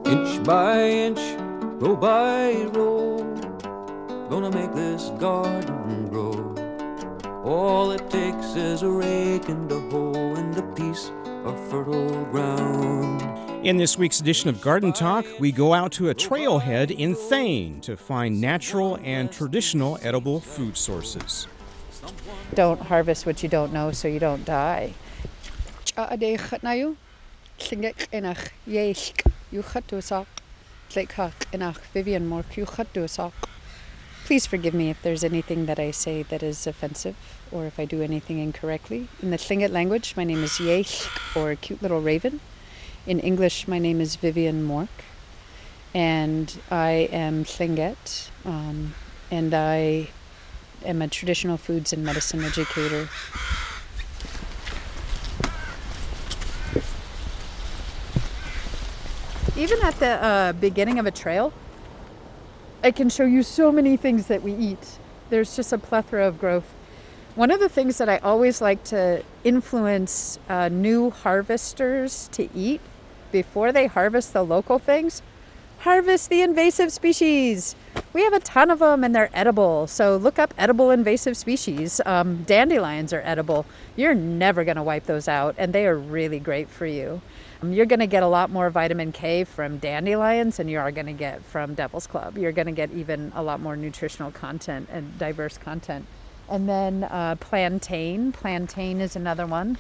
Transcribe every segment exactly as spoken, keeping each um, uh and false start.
Inch by inch, row by row, gonna make this garden grow. All it takes is a rake and a hoe and a piece of fertile ground. In this week's edition of Garden Talk, we go out to a trailhead in Thane to find natural and traditional edible food sources. Don't harvest what you don't know so you don't die. Vivian Mork. Please forgive me if there's anything that I say that is offensive or if I do anything incorrectly. In the Tlingit language, my name is Yeich, or Cute Little Raven. In English, my name is Vivian Mork, and I am Tlingit, um, and I am a traditional foods and medicine educator. Even at the uh, beginning of a trail, I can show you so many things that we eat. There's just a plethora of growth. One of the things that I always like to influence uh, new harvesters to eat before they harvest the local things, harvest the invasive species. We have a ton of them and they're edible. So look up edible invasive species. Um, dandelions are edible. You're never going to wipe those out, and they are really great for you. Um, you're going to get a lot more vitamin K from dandelions than you are going to get from Devil's Club. You're going to get even a lot more nutritional content and diverse content. And then uh, plantain. Plantain is another one.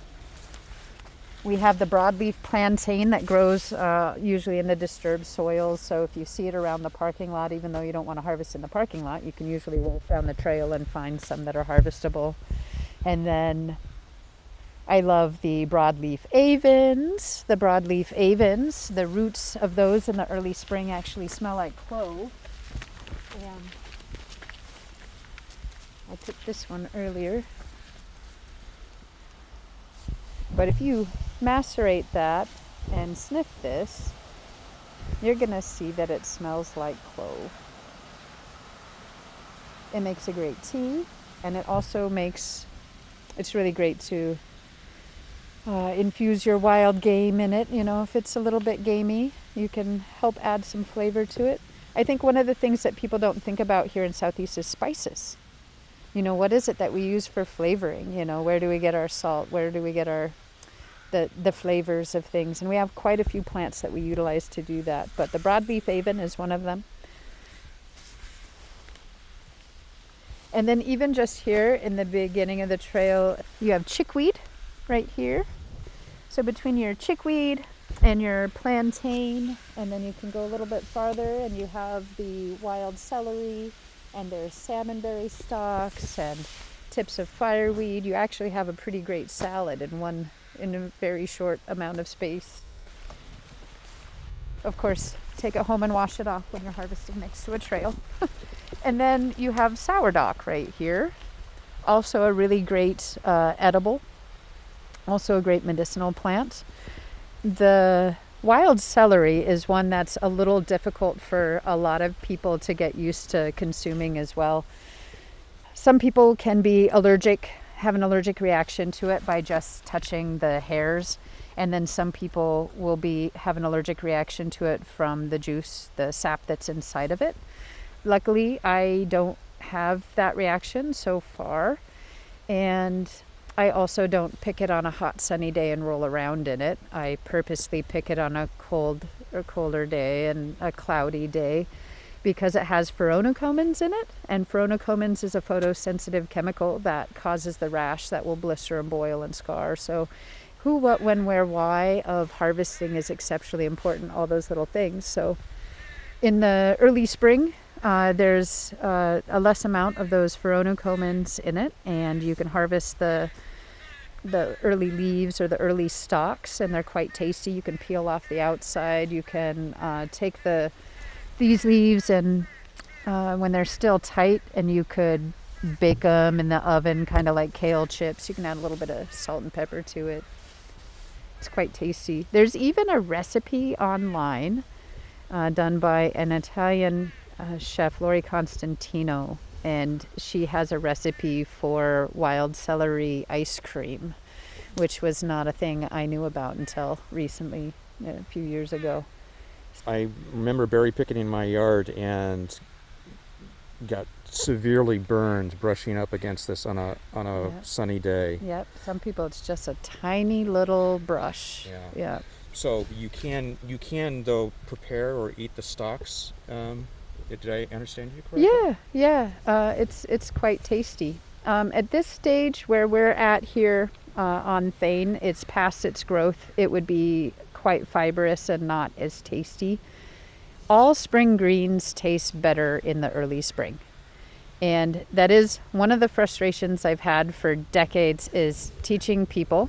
We have the broadleaf plantain that grows uh, usually in the disturbed soils. So if you see it around the parking lot, even though you don't want to harvest in the parking lot, you can usually walk down the trail and find some that are harvestable. And then I love the broadleaf avens. The broadleaf avens, the roots of those in the early spring actually smell like clove. And I took this one earlier. But if you macerate that and sniff this, you're going to see that it smells like clove. It makes a great tea, and it also makes, it's really great to uh, infuse your wild game in it. You know, if it's a little bit gamey, you can help add some flavor to it. I think one of the things that people don't think about here in Southeast is spices. You know, what is it that we use for flavoring? You know, where do we get our salt? Where do we get our the the flavors of things? And we have quite a few plants that we utilize to do that. But the broadleaf avon is one of them. And then even just here in the beginning of the trail, you have chickweed right here. So between your chickweed and your plantain, and then you can go a little bit farther and you have the wild celery, and there's salmonberry stalks and tips of fireweed. You actually have a pretty great salad in one in a very short amount of space. Of course, take it home and wash it off when you're harvesting next to a trail. And then you have sourdock right here. Also a really great uh, edible. Also a great medicinal plant. The wild celery is one that's a little difficult for a lot of people to get used to consuming as well. Some people can be allergic, have an allergic reaction to it by just touching the hairs, and then some people will be have an allergic reaction to it from the juice, the sap that's inside of it. Luckily, I don't have that reaction so far, and I also don't pick it on a hot sunny day and roll around in it. I purposely pick it on a cold or colder day and a cloudy day because it has furanocomins in it, and furanocomins is a photosensitive chemical that causes the rash that will blister and boil and scar. So who, what, when, where, why of harvesting is exceptionally important, all those little things. So in the early spring, Uh, there's uh, a less amount of those furanocomins in it, and you can harvest the the early leaves or the early stalks, and they're quite tasty. You can peel off the outside. You can uh, take the these leaves and uh, when they're still tight, and you could bake them in the oven, kind of like kale chips. You can add a little bit of salt and pepper to it. It's quite tasty. There's even a recipe online uh, done by an Italian Uh, chef Lori Constantino, and she has a recipe for wild celery ice cream, which was not a thing I knew about until recently, a few years ago. I remember berry picking in my yard and got severely burned brushing up against this on a on a Yep. sunny day. Yep. Some people, it's just a tiny little brush. Yeah. Yeah. So you can you can though prepare or eat the stalks. Um, did I understand you correctly? Yeah, yeah. Uh, it's it's quite tasty. Um, at this stage where we're at here uh, on Thane, it's past its growth. It would be quite fibrous and not as tasty. All spring greens taste better in the early spring. And that is one of the frustrations I've had for decades is teaching people.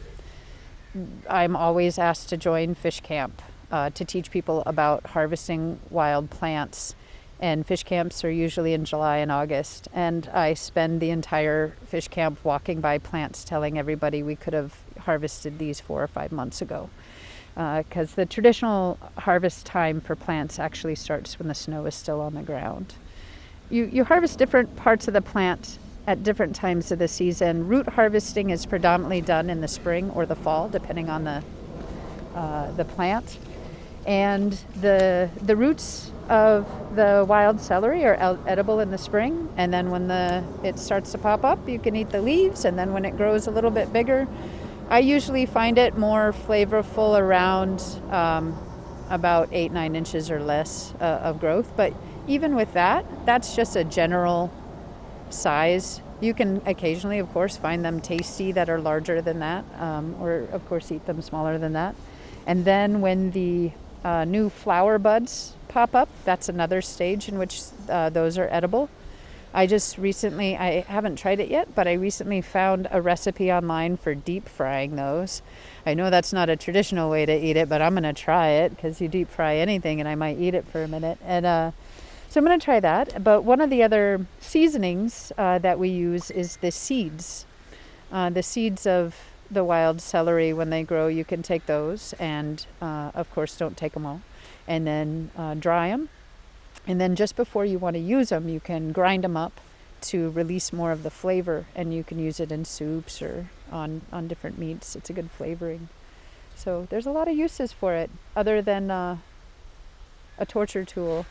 I'm always asked to join fish camp uh, to teach people about harvesting wild plants. And fish camps are usually in July and August. And I spend the entire fish camp walking by plants telling everybody we could have harvested these four or five months ago. Because uh, the traditional harvest time for plants actually starts when the snow is still on the ground. You, you harvest different parts of the plant at different times of the season. Root harvesting is predominantly done in the spring or the fall, depending on the uh, the plant. And the the roots of the wild celery are el- edible in the spring, and then when the it starts to pop up, you can eat the leaves, and then when it grows a little bit bigger, I usually find it more flavorful around um, about eight, nine inches or less uh, of growth. But even with that, that's just a general size. You can occasionally, of course, find them tasty that are larger than that, um, or of course eat them smaller than that. And then when the uh, new flower buds pop up, that's another stage in which uh, those are edible. I just recently, I haven't tried it yet, but I recently found a recipe online for deep frying those. I know that's not a traditional way to eat it, but I'm going to try it because you deep fry anything and I might eat it for a minute. And uh, so I'm going to try that. But one of the other seasonings uh, that we use is the seeds. Uh, the seeds of the wild celery, when they grow, you can take those and, uh, of course, don't take them all. And then uh, dry them. And then just before you want to use them, you can grind them up to release more of the flavor. And you can use it in soups or on, on different meats. It's a good flavoring. So there's a lot of uses for it other than uh, a torture tool.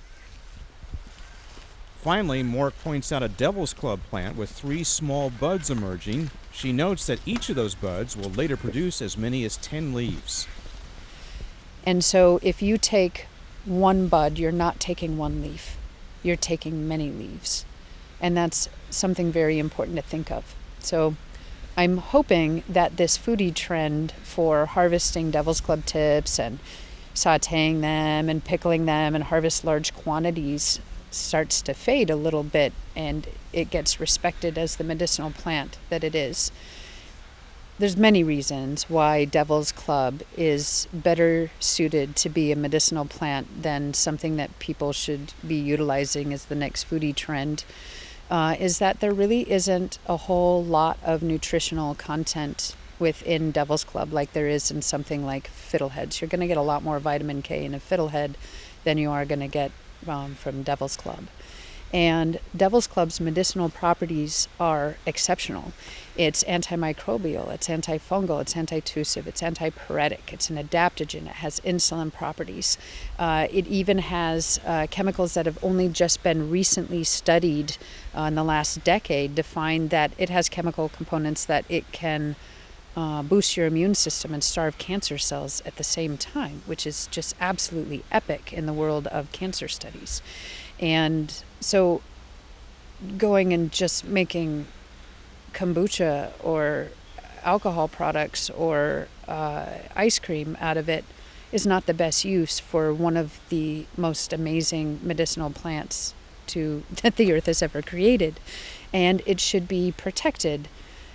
Finally, Mork points out a Devil's Club plant with three small buds emerging. She notes that each of those buds will later produce as many as ten leaves. And so if you take one bud, you're not taking one leaf. You're taking many leaves. And that's something very important to think of. So I'm hoping that this foodie trend for harvesting Devil's Club tips and sauteing them and pickling them and harvest large quantities starts to fade a little bit, and it gets respected as the medicinal plant that it is. There's many reasons why Devil's Club is better suited to be a medicinal plant than something that people should be utilizing as the next foodie trend, uh, is that there really isn't a whole lot of nutritional content within Devil's Club like there is in something like fiddleheads. You're going to get a lot more vitamin K in a fiddlehead than you are going to get um, from Devil's Club. And Devil's Club's medicinal properties are exceptional. It's antimicrobial, it's antifungal, it's antitussive, it's antipyretic, it's an adaptogen, it has insulin properties. Uh, it even has uh, chemicals that have only just been recently studied uh, in the last decade to find that it has chemical components that it can uh, boost your immune system and starve cancer cells at the same time, which is just absolutely epic in the world of cancer studies. And so going and just making kombucha or alcohol products or uh, ice cream out of it is not the best use for one of the most amazing medicinal plants to that the earth has ever created. And it should be protected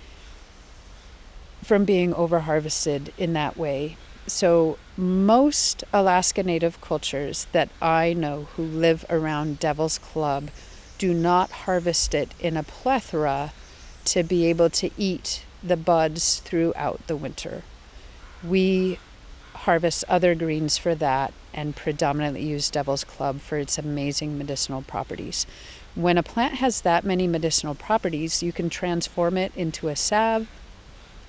from being over-harvested in that way. So most Alaska Native cultures that I know who live around Devil's Club do not harvest it in a plethora to be able to eat the buds throughout the winter. We harvest other greens for that and predominantly use Devil's Club for its amazing medicinal properties. When a plant has that many medicinal properties, you can transform it into a salve,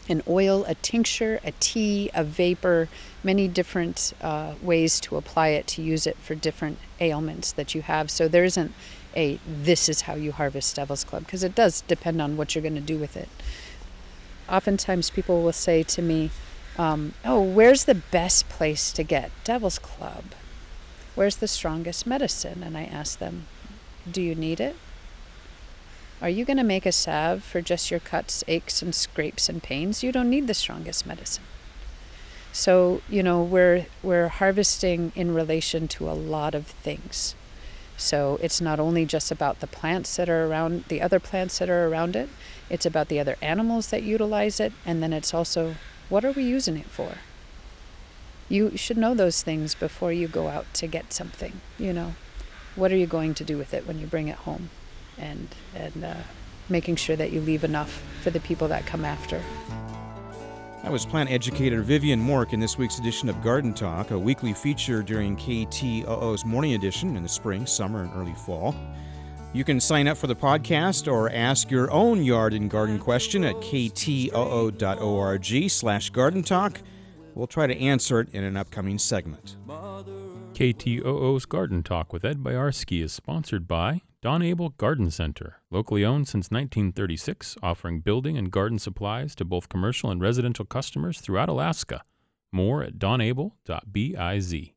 an oil, a tincture, a tea, a vapor, many different uh, ways to apply it, to use it for different ailments that you have. So there isn't a, this is how you harvest Devil's Club, because it does depend on what you're going to do with it. Oftentimes people will say to me, um, oh, where's the best place to get Devil's Club? Where's the strongest medicine? And I ask them, do you need it? Are you going to make a salve for just your cuts, aches, and scrapes and pains? You don't need the strongest medicine. So, you know, we're we're harvesting in relation to a lot of things. So it's not only just about the plants that are around, the other plants that are around it, it's about the other animals that utilize it, and then it's also, what are we using it for? You should know those things before you go out to get something, you know. What are you going to do with it when you bring it home? And, and uh, making sure that you leave enough for the people that come after. That was plant educator Vivian Mork in this week's edition of Garden Talk, a weekly feature during K T O O's morning edition in the spring, summer, and early fall. You can sign up for the podcast or ask your own yard and garden question at ktoo.org slash garden talk. We'll try to answer it in an upcoming segment. K T O O's Garden Talk with Ed Boyarsky is sponsored by Don Abel Garden Center, locally owned since nineteen thirty-six, offering building and garden supplies to both commercial and residential customers throughout Alaska. More at don able dot biz.